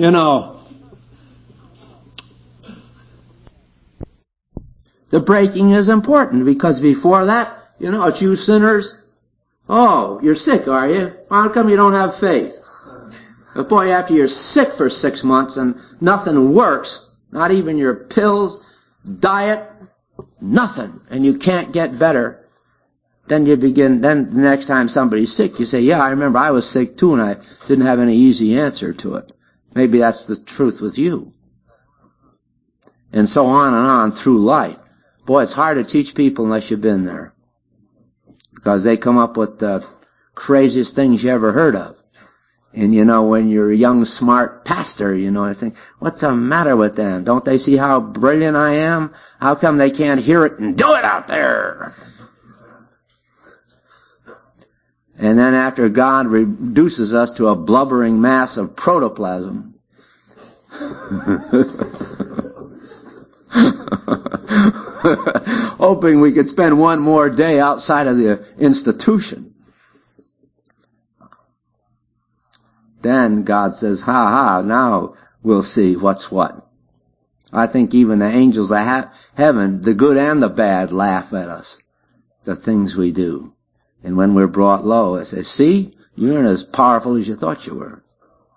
The breaking is important because before that, it's you sinners. Oh, you're sick, are you? How come you don't have faith? But boy, after you're sick for 6 months and nothing works, not even your pills, diet, nothing, and you can't get better, then the next time somebody's sick, you say, yeah, I remember I was sick too and I didn't have any easy answer to it. Maybe that's the truth with you. And so on through life. Boy, it's hard to teach people unless you've been there. Because they come up with the craziest things you ever heard of. And when you're a young, smart pastor, I think, what's the matter with them? Don't they see how brilliant I am? How come they can't hear it and do it out there? And then after God reduces us to a blubbering mass of protoplasm, hoping we could spend one more day outside of the institution. Then God says, now we'll see what's what. I think even the angels of heaven, the good and the bad, laugh at us, the things we do. And when we're brought low, they say, see, you aren't as powerful as you thought you were.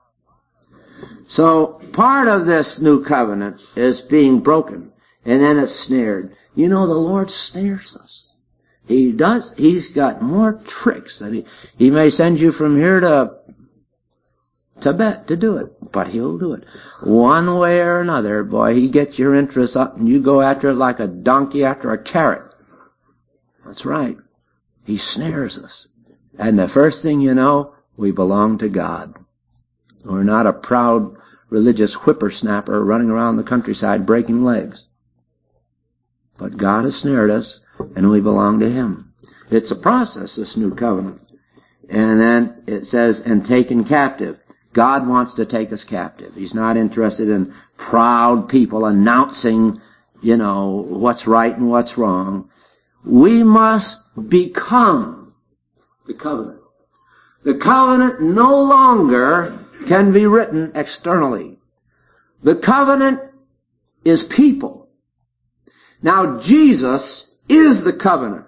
So part of this new covenant is being broken, and then it's snared. You know, the Lord snares us. He does. He's got more tricks that he may send you from here to Tibet to do it, but he'll do it. One way or another, boy, he gets your interest up and you go after it like a donkey after a carrot. That's right. He snares us. And the first thing you know, we belong to God. We're not a proud religious whippersnapper running around the countryside breaking legs. But God has snared us, and we belong to Him. It's a process, this new covenant. And then it says, and taken captive. God wants to take us captive. He's not interested in proud people announcing, what's right and what's wrong. We must become the covenant. The covenant no longer can be written externally. The covenant is people. Now Jesus is the covenant.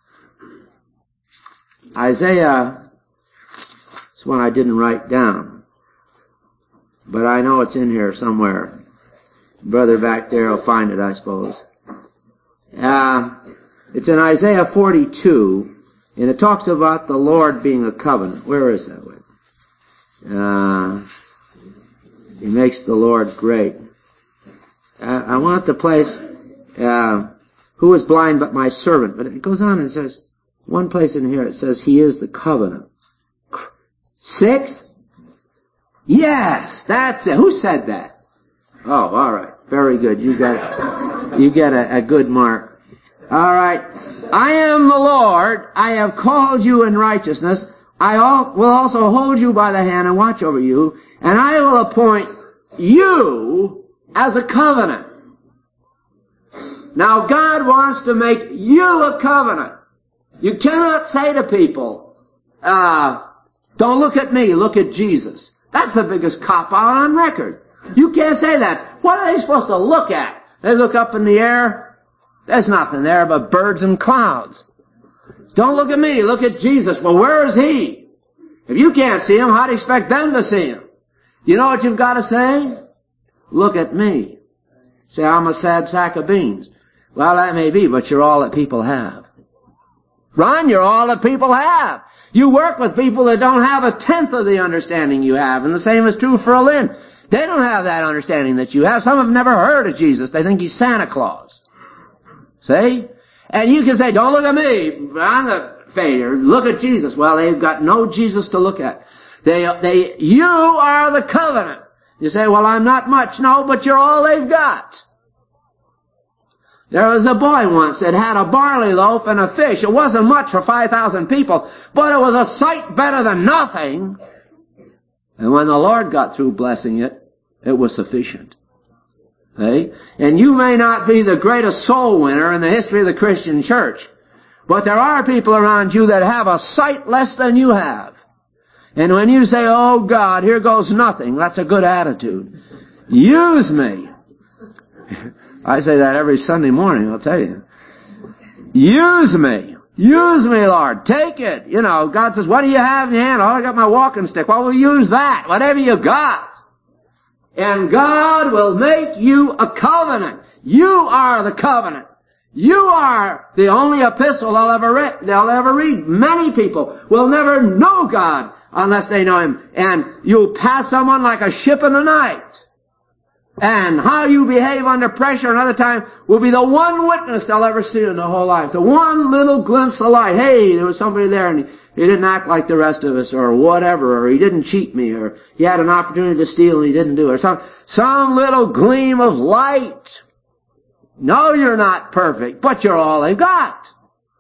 Isaiah, it's one I didn't write down, but I know it's in here somewhere. Brother back there will find it, I suppose. It's in Isaiah 42, and it talks about the Lord being a covenant. Where is that one? He makes the Lord great. I want the place, who is blind but my servant? But it goes on and says, one place in here it says he is the covenant. 6? Yes, that's it. Who said that? Oh, all right. Very good. You get a good mark. All right. I am the Lord. I have called you in righteousness. I will also hold you by the hand and watch over you, and I will appoint you as a covenant. Now God wants to make you a covenant. You cannot say to people, don't look at me, look at Jesus. That's the biggest cop-out on record. You can't say that. What are they supposed to look at? They look up in the air. There's nothing there but birds and clouds. Don't look at me, look at Jesus. Well, where is He? If you can't see Him, how do you expect them to see Him? You know what you've got to say? Look at me. Say, I'm a sad sack of beans. Well, that may be, but you're all that people have. Ron, you're all that people have. You work with people that don't have a tenth of the understanding you have, and the same is true for a Lynn. They don't have that understanding that you have. Some have never heard of Jesus. They think He's Santa Claus. See? And you can say, don't look at me, I'm the failure. Look at Jesus. Well, they've got no Jesus to look at. You are the covenant. You say, well, I'm not much. No, but you're all they've got. There was a boy once that had a barley loaf and a fish. It wasn't much for 5,000 people, but it was a sight better than nothing. And when the Lord got through blessing it, it was sufficient. Okay? And you may not be the greatest soul winner in the history of the Christian church, but there are people around you that have a sight less than you have. And when you say, oh God, here goes nothing, that's a good attitude. Use me. I say that every Sunday morning, I'll tell you. Use me. Use me, Lord. Take it. God says, what do you have in your hand? Oh, I got my walking stick. Well, we'll use that. Whatever you got. And God will make you a covenant. You are the covenant. You are the only epistle they'll ever read. Many people will never know God unless they know Him. And you'll pass someone like a ship in the night. And how you behave under pressure another time will be the one witness they'll ever see in their whole life. The one little glimpse of light. Hey, there was somebody there and he didn't act like the rest of us, or whatever, or he didn't cheat me, or he had an opportunity to steal and he didn't do it. Some little gleam of light. No, you're not perfect, but you're all they've got.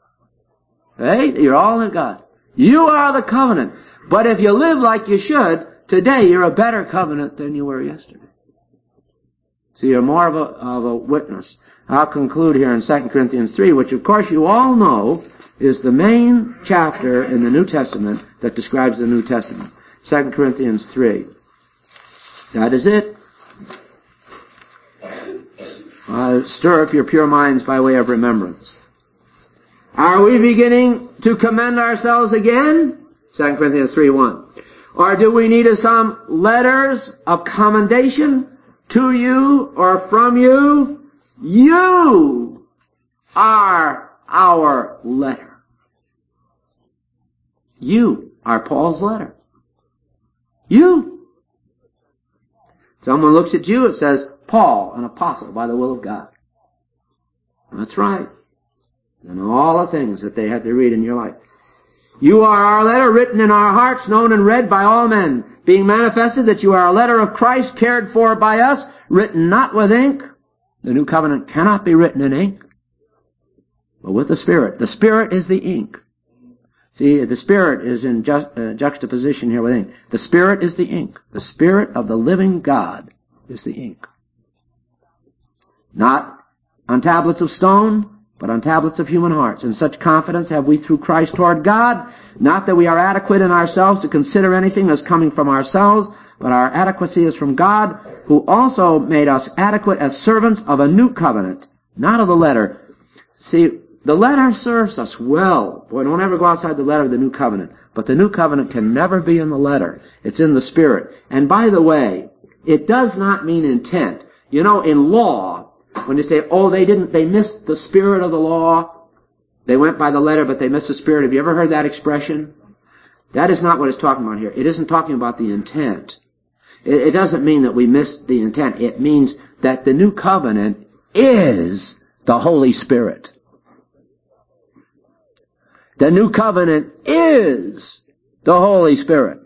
Hey, you're all they've got. You are the covenant. But if you live like you should, today you're a better covenant than you were yesterday. So you're more of a witness. I'll conclude here in 2 Corinthians 3, which of course you all know is the main chapter in the New Testament that describes the New Testament. 2 Corinthians 3. That is it. Stir up your pure minds by way of remembrance. Are we beginning to commend ourselves again? 2 Corinthians 3:1. Or do we need some letters of commendation to you or from you? You are our letter. You are Paul's letter. You. Someone looks at you, it says, Paul, an apostle by the will of God. That's right. And all the things that they had to read in your life. You are our letter, written in our hearts, known and read by all men, being manifested that you are a letter of Christ, cared for by us, written not with ink. The new covenant cannot be written in ink, but with the Spirit. The Spirit is the ink. See, the Spirit is in juxtaposition here with ink. The Spirit is the ink. The Spirit of the living God is the ink. Not on tablets of stone, but on tablets of human hearts. And such confidence have we through Christ toward God, not that we are adequate in ourselves to consider anything as coming from ourselves, but our adequacy is from God, who also made us adequate as servants of a new covenant, not of the letter. See, the letter serves us well. Boy, don't ever go outside the letter of the new covenant. But the new covenant can never be in the letter. It's in the Spirit. And by the way, it does not mean intent. You know, in law, when you say, oh, they missed the spirit of the law. They went by the letter, but they missed the spirit. Have you ever heard that expression? That is not what it's talking about here. It isn't talking about the intent. It doesn't mean that we missed the intent. It means that the new covenant is the Holy Spirit. The new covenant is the Holy Spirit.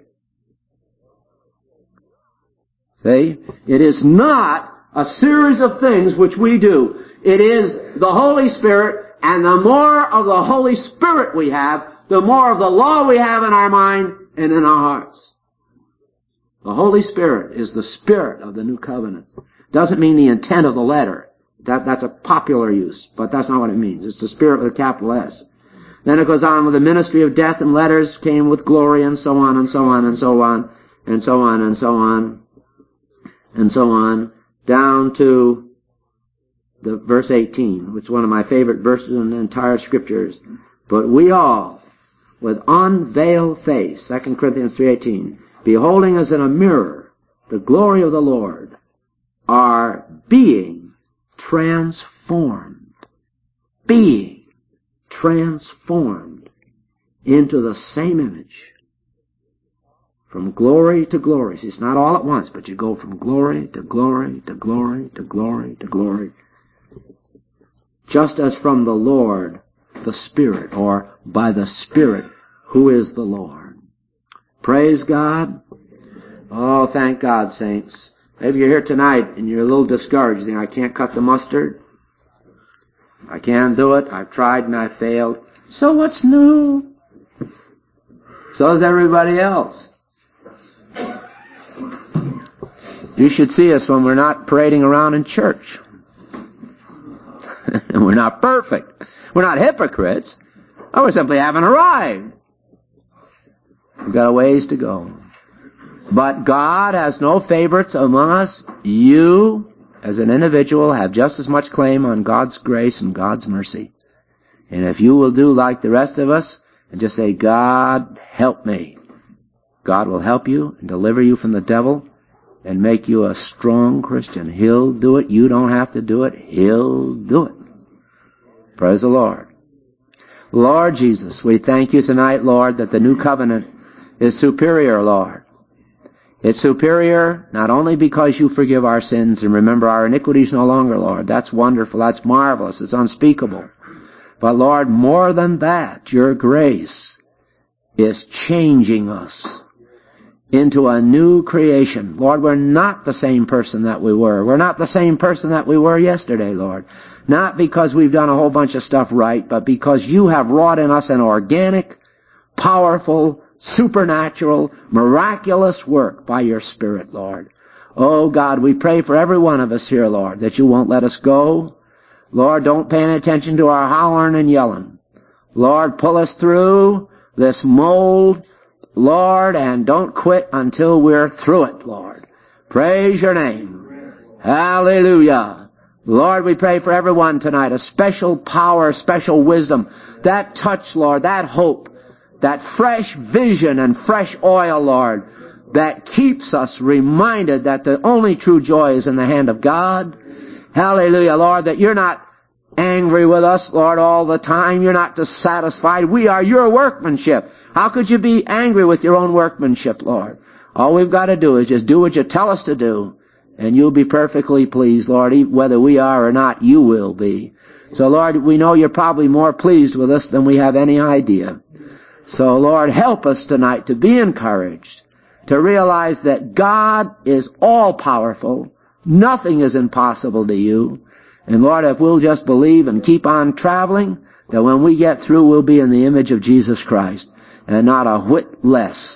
See? It is not a series of things which we do. It is the Holy Spirit, and the more of the Holy Spirit we have, the more of the law we have in our mind and in our hearts. The Holy Spirit is the Spirit of the new covenant. Doesn't mean the intent of the letter. That's a popular use, but that's not what it means. It's the Spirit with a capital S. Then it goes on with the ministry of death and letters came with glory, and so on and so on and so on and so on and so on and so on, down to the verse 18, which is one of my favorite verses in the entire scriptures. But we all, with unveiled face, 2 Corinthians 3:18, beholding as in a mirror the glory of the Lord, are being transformed. Being transformed into the same image. From glory to glory. See, it's not all at once, but you go from glory to glory to glory to glory to glory. Just as from the Lord, the Spirit, or by the Spirit, who is the Lord. Praise God. Oh, thank God, saints. Maybe you're here tonight and you're a little discouraged. You think, I can't cut the mustard. I can't do it. I've tried and I've failed. So what's new? So is everybody else. You should see us when we're not parading around in church. And we're not perfect. We're not hypocrites. Oh, we simply haven't arrived. We've got a ways to go. But God has no favorites among us. You, as an individual, have just as much claim on God's grace and God's mercy. And if you will do like the rest of us and just say, God, help me, God will help you and deliver you from the devil and make you a strong Christian. He'll do it. You don't have to do it. He'll do it. Praise the Lord. Lord Jesus, we thank you tonight, Lord, that the new covenant is superior, Lord. It's superior not only because you forgive our sins and remember our iniquities no longer, Lord. That's wonderful. That's marvelous. It's unspeakable. But, Lord, more than that, your grace is changing us into a new creation. Lord, we're not the same person that we were. We're not the same person that we were yesterday, Lord. Not because we've done a whole bunch of stuff right, but because you have wrought in us an organic, powerful, supernatural, miraculous work by your Spirit, Lord. Oh God, we pray for every one of us here, Lord, that you won't let us go. Lord, don't pay any attention to our hollering and yelling. Lord, pull us through this mold, Lord, and don't quit until we're through it, Lord. Praise your name. Hallelujah. Lord, we pray for everyone tonight, a special power, special wisdom, that touch, Lord, that hope, that fresh vision and fresh oil, Lord, that keeps us reminded that the only true joy is in the hand of God. Hallelujah, Lord, that you're not angry with us, Lord, all the time. You're not dissatisfied. We are your workmanship. How could you be angry with your own workmanship, Lord? All we've got to do is just do what you tell us to do, and you'll be perfectly pleased, Lord. Whether we are or not, you will be. So, Lord, we know you're probably more pleased with us than we have any idea. So, Lord, help us tonight to be encouraged, to realize that God is all-powerful. Nothing is impossible to you. And, Lord, if we'll just believe and keep on traveling, that when we get through, we'll be in the image of Jesus Christ, and not a whit less.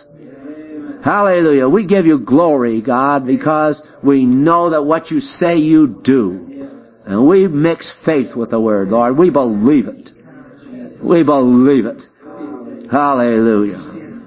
Hallelujah. We give you glory, God, because we know that what you say you do. And we mix faith with the Word, Lord. We believe it. We believe it. Hallelujah.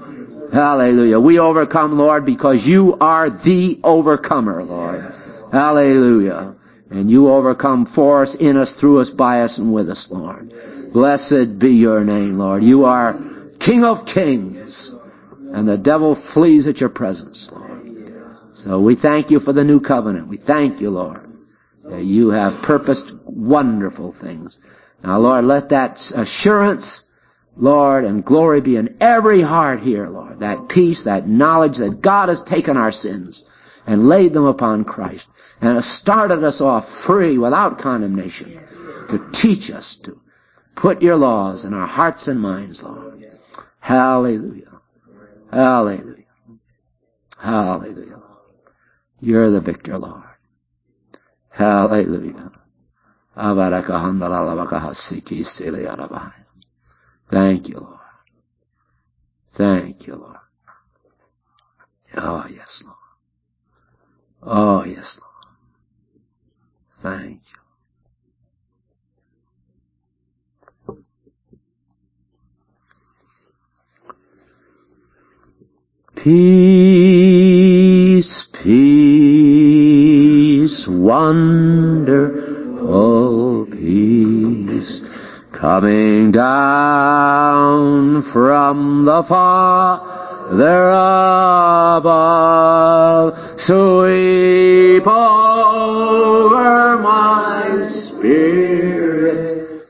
Hallelujah. We overcome, Lord, because you are the overcomer, Lord. Hallelujah. And you overcome for us, in us, through us, by us, and with us, Lord. Blessed be your name, Lord. You are King of kings, and the devil flees at your presence, Lord. So we thank you for the new covenant. We thank you, Lord, that you have purposed wonderful things. Now, Lord, let that assurance, Lord, and glory be in every heart here, Lord. That peace, that knowledge that God has taken our sins and laid them upon Christ, and has started us off free without condemnation to teach us to put your laws in our hearts and minds, Lord. Hallelujah. Hallelujah. Hallelujah. You're the victor, Lord. Hallelujah. Thank you, Lord. Thank you, Lord. Oh, yes, Lord. Oh, yes, Lord. Thank you. Peace, peace, wonderful peace, coming down from the Father above, sweep over my spirit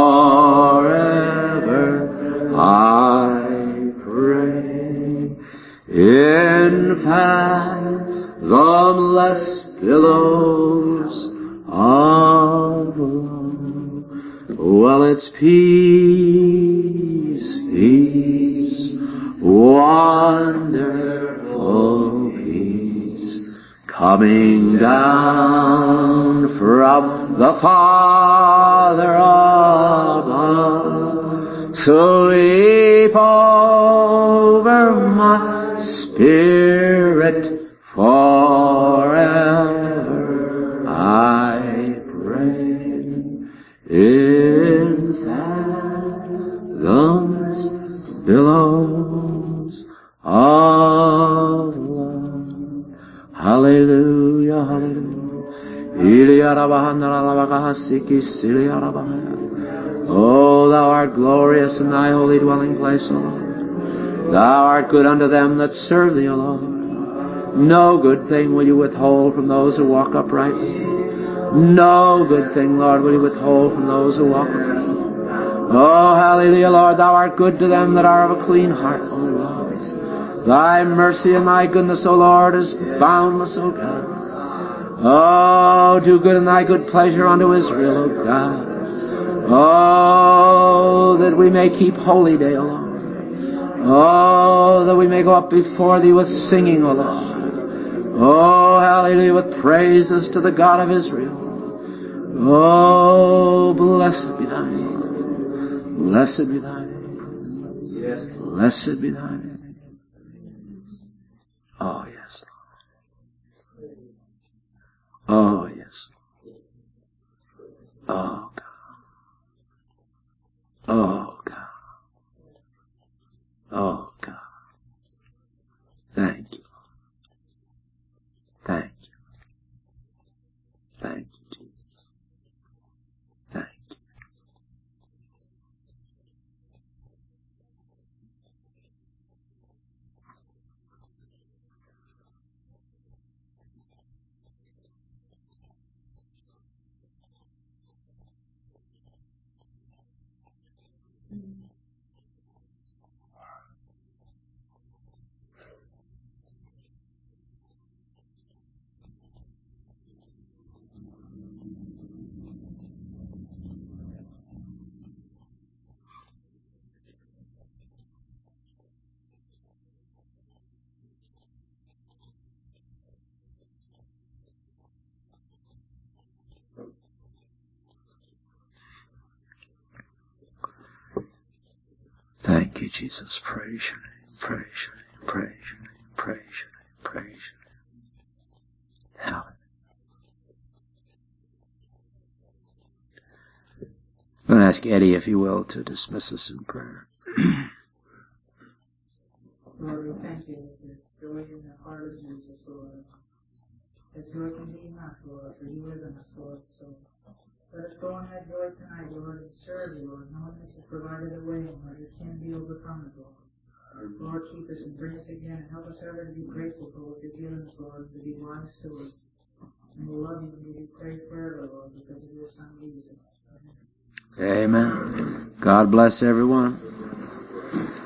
forever, I pray. In fathomless billows of love, well, it's peace, peace, wonderful peace, coming down from the Father above, sweep over my spirit forever, I pray. In fathomless billows of love. Hallelujah, hallelujah. Oh, thou art glorious in thy holy dwelling place, O Lord. Thou art good unto them that serve thee, O Lord. No good thing will you withhold from those who walk uprightly. No good thing, Lord, will you withhold from those who walk uprightly. Oh, hallelujah, Lord, thou art good to them that are of a clean heart, O Lord. Thy mercy and thy goodness, O Lord, is boundless, O God. Oh, do good in thy good pleasure unto Israel, O God. Oh, that we may keep holy day, O Lord. Oh, that we may go up before thee with singing, O Lord. Oh, hallelujah, with praises to the God of Israel. Oh, blessed be thy name. Blessed be thy name. Yes. Blessed be thy name. Oh, yes, Lord. Oh, yes. Oh, God. Oh, God. Oh, God. Thank you. Thank you. Thank you, Jesus. Thank you. Thank you, Jesus. Praise your name. Praise your name. Praise your name. Praise your name. Praise your name. Hallelujah. I'm going to ask Eddie, if you will, to dismiss us in prayer. Lord, we thank you for joy in the heart of Jesus, Lord. That joy can be in us, Lord, for you live in us, Lord. So let us go and have joy tonight, Lord, and serve you, Lord, knowing that you've provided a way, Lord, it can be overcome, Lord. Lord, keep us and bring us again, and help us ever to be grateful for what you've given us, Lord, to be wise stewards. And we love you and give you praise forever, Lord, because of your Son, Jesus. Amen. Amen. God bless everyone.